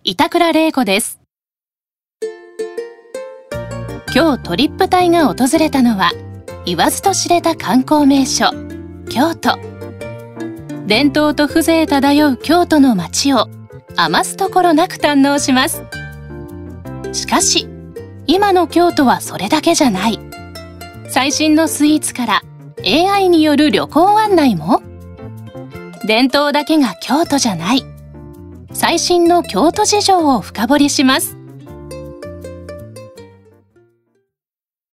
板倉玲子です。今日トリップ隊が訪れたのは言わずと知れた観光名所京都。伝統と風情漂う京都の街を余すところなく堪能します。しかし今の京都はそれだけじゃない。最新のスイーツから AI による旅行案内も。伝統だけが京都じゃない。最新の京都事情を深掘りします。